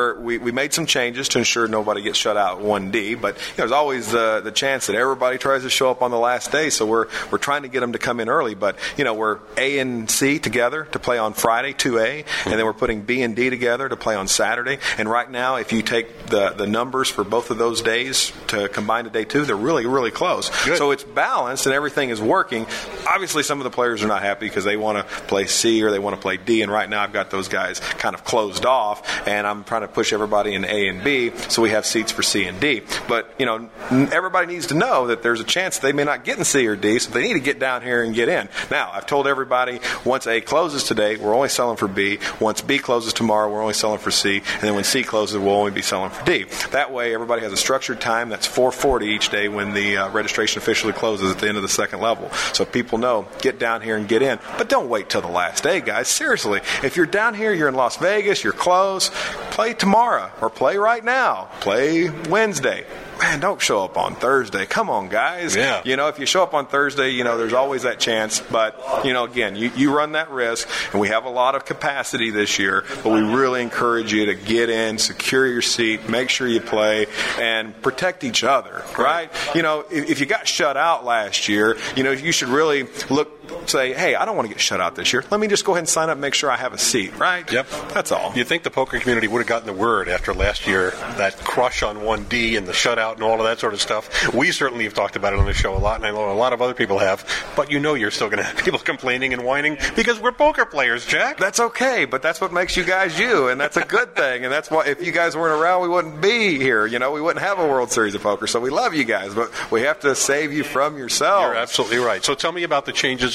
we made some changes to ensure nobody gets shut out 1D, but there's always the chance that everybody tries to show up on the last day, so we're trying to get them to come in early. But we're A and C together to play on Friday, 2A, and then we're putting B and D together to play on Saturday. And right now, if you take the numbers for both of those days to combine to day 2, they're really, really close. Good. So it's balanced and everything is working. Obviously, some of the players are not happy because they want to play C or they want to play D, and right now I've got those guys kind of closed off, and I'm trying to push everybody in A and B so we have seats for C and D. But everybody needs to know that there's a chance they may not get in C or D, so they need to get down here and get in. Now, I've told everybody once A closes today, we're only selling for B. Once B closes tomorrow, we're only selling for C. And then when C closes, we'll only be selling for D. That way, everybody has a structured time. That's 4:40 each day when the registration officially closes at the end of the second level. So people know, get down here and get in. But don't wait till the last day, guys. Seriously, if you're down here, you're in Las Vegas, you're close, play tomorrow or play right now. Play Wednesday. Man, don't show up on Thursday. Come on, guys. Yeah. If you show up on Thursday, there's always that chance. But, again, you run that risk, and we have a lot of capacity this year, but we really encourage you to get in, secure your seat, make sure you play, and protect each other, right? If you got shut out last year, you should really say, hey, I don't want to get shut out this year. Let me just go ahead and sign up and make sure I have a seat, right? Yep. That's all. You'd think the poker community would have gotten the word after last year, that crush on 1D and the shutout and all of that sort of stuff. We certainly have talked about it on the show a lot, and I know a lot of other people have, but you're still going to have people complaining and whining because we're poker players, Jack. That's okay, but that's what makes you guys you, and that's a good thing, and that's why if you guys weren't around, we wouldn't be here. We wouldn't have a World Series of Poker, so we love you guys, but we have to save you from yourselves. You're absolutely right. So tell me about the changes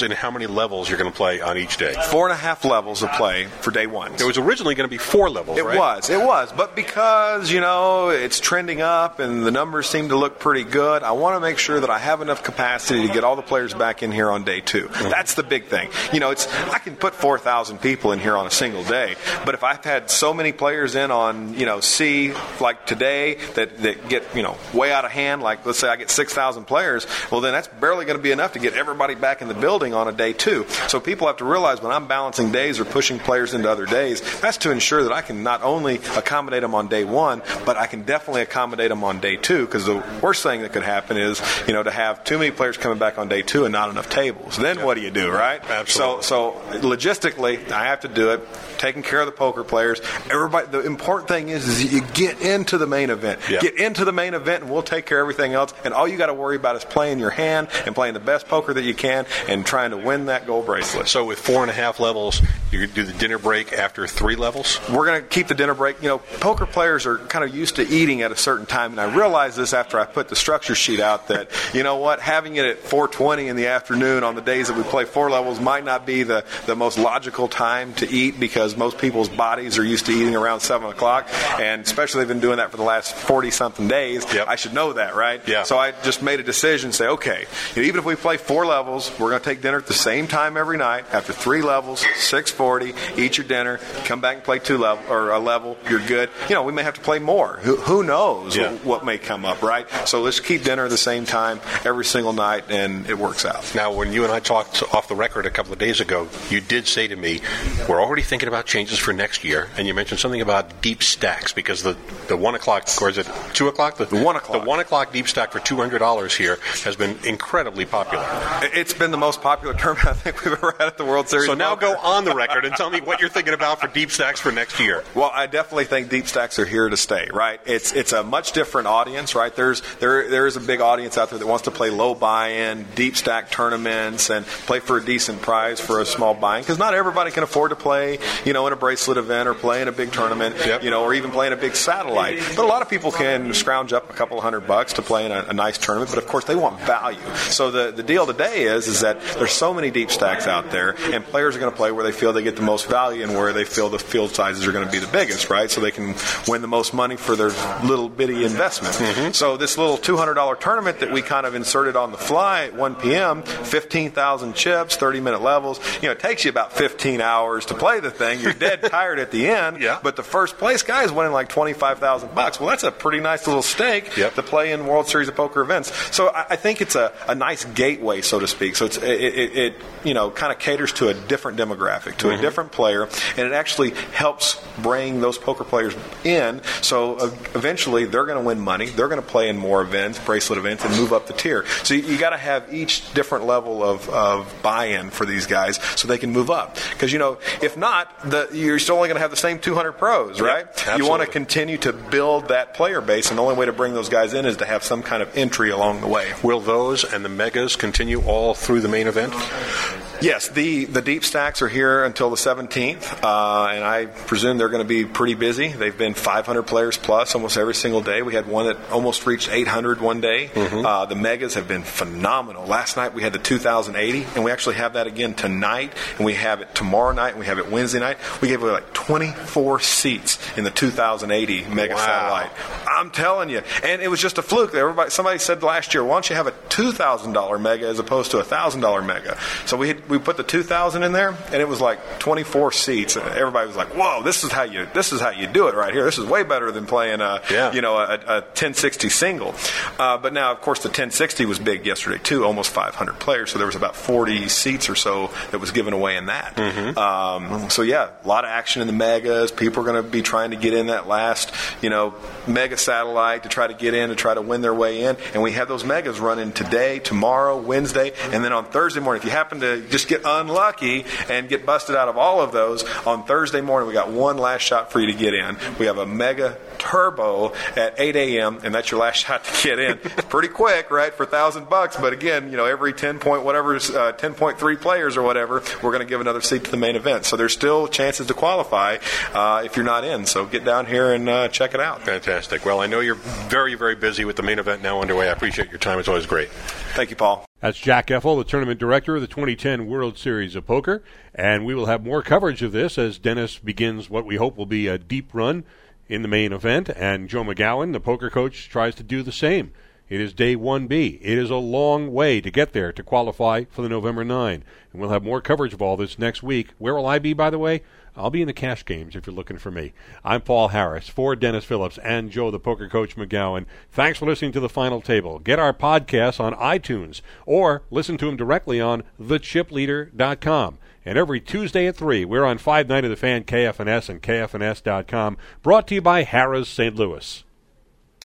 is and how many levels you're going to play on each day? 4.5 levels of play for day one. It was originally going to be 4 levels, right? It was. But because, it's trending up and the numbers seem to look pretty good, I want to make sure that I have enough capacity to get all the players back in here on day 2. Mm-hmm. That's the big thing. I can put 4,000 people in here on a single day, but if I've had so many players in on, C, like today, that get, way out of hand, like let's say I get 6,000 players, well, then that's barely going to be enough to get everybody back in the building on a day 2. So people have to realize when I'm balancing days or pushing players into other days, that's to ensure that I can not only accommodate them on day 1, but I can definitely accommodate them on day 2, because the worst thing that could happen is, to have too many players coming back on day 2 and not enough tables. Then what do you do, right? Absolutely. So logistically, I have to do it, taking care of the poker players. Everybody, the important thing is you get into the main event. Yeah. Get into the main event, and we'll take care of everything else. And all you got to worry about is playing your hand and playing the best poker that you can and trying to win that gold bracelet. So with 4.5 levels, you do the dinner break after 3 levels? We're going to keep the dinner break. Poker players are kind of used to eating at a certain time, and I realized this after I put the structure sheet out that, having it at 4:20 in the afternoon on the days that we play 4 levels might not be the most logical time to eat, because most people's bodies are used to eating around 7 o'clock, and especially they've been doing that for the last 40-something days. Yep. I should know that, right? Yeah. So I just made a decision, say, okay, even if we play 4 levels, we're going to take dinner at the same time every night. After 3 levels, 6:40, eat your dinner, come back and play 2 level or a level, you're good. We may have to play more. Who knows what may come up, right? So let's keep dinner at the same time every single night, and it works out. Now, when you and I talked off the record a couple of days ago, you did say to me, we're already thinking about changes for next year, and you mentioned something about deep stacks, because the 1 o'clock, or is it 2 o'clock? The 1 o'clock. The 1 o'clock deep stack for $200 here has been incredibly popular. It's been the most popular tournament I think we've ever had at the World Series. So now go on the record and tell me what you're thinking about for deep stacks for next year. Well, I definitely think deep stacks are here to stay, right? It's a much different audience, right? There is a big audience out there that wants to play low buy-in, deep stack tournaments, and play for a decent prize for a small buy-in, because not everybody can afford to play, in a bracelet event or play in a big tournament, or even play in a big satellite. But a lot of people can scrounge up a couple of $100 to play in a nice tournament, but of course they want value. So the deal today is that there's so many deep stacks out there, and players are going to play where they feel they get the most value and where they feel the field sizes are going to be the biggest, right? So they can win the most money for their little bitty investment. Mm-hmm. So this little $200 tournament that we kind of inserted on the fly at 1 p.m., 15,000 chips, 30-minute levels, it takes you about 15 hours to play the thing. You're dead tired at the end, but the first place guy is winning like $25,000. Well, that's a pretty nice little stake to play in World Series of Poker events. So I think it's a nice gateway, so to speak. So it kind of caters to a different demographic, to a different player, and it actually helps bring those poker players in. So eventually they're going to win money. They're going to play in more events, bracelet events, and move up the tier. So you got to have each different level of buy-in for these guys so they can move up. Because, if not, you're still only going to have the same 200 pros, right? You want to continue to build that player base, and the only way to bring those guys in is to have some kind of entry along the way. Will those and the megas continue all through the main event? Yes, the deep stacks are here until the 17th, and I presume they're going to be pretty busy. They've been 500 players plus almost every single day. We had one that almost reached 800 one day. Mm-hmm. The megas have been phenomenal. Last night we had the 2080, and we actually have that again tonight, and we have it tomorrow night, and we have it Wednesday night. We gave away like 24 seats in the 2080 mega satellite. I'm telling you. And it was just a fluke. Somebody said last year, why don't you have a $2,000 mega as opposed to a $1,000 mega? So we put the 2,000 in there, and it was like 24 seats. And everybody was like, "Whoa, this is how you do it right here. This is way better than playing a 1060 single." But now, of course, the 1060 was big yesterday too, almost 500 players. So there was about 40 seats or so that was given away in that. Mm-hmm. So yeah, a lot of action in the megas. People are going to be trying to get in that last, mega satellite to try to get in, to try to win their way in. And we have those megas running today, tomorrow, Wednesday, and then on Thursday morning. If you happen to just get unlucky and get busted out of all of those, on Thursday morning we got one last shot for you to get in. We have a mega turbo at 8 a.m. and that's your last shot to get in. It's pretty quick, right, for $1,000. But again, every 10.3 players or whatever, we're going to give another seat to the main event. So there's still chances to qualify if you're not in. So get down here and check it out. Fantastic. Well, I know you're very, very busy with the main event now underway. I appreciate your time. It's always great. Thank you, Paul. That's Jack Effel, the tournament director of the 2010 World Series of Poker, and we will have more coverage of this as Dennis begins what we hope will be a deep run in the main event, and Joe McGowan, the poker coach, tries to do the same. It is day 1B. It is a long way to get there to qualify for the November 9. And we'll have more coverage of all this next week. Where will I be, by the way? I'll be in the cash games if you're looking for me. I'm Paul Harris for Dennis Phillips and Joe the Poker Coach McGowan. Thanks for listening to The Final Table. Get our podcasts on iTunes or listen to them directly on thechipleader.com. And every Tuesday at 3, we're on 5 Night of the Fan, KFNS, and KFNS.com. Brought to you by Harrah's St. Louis.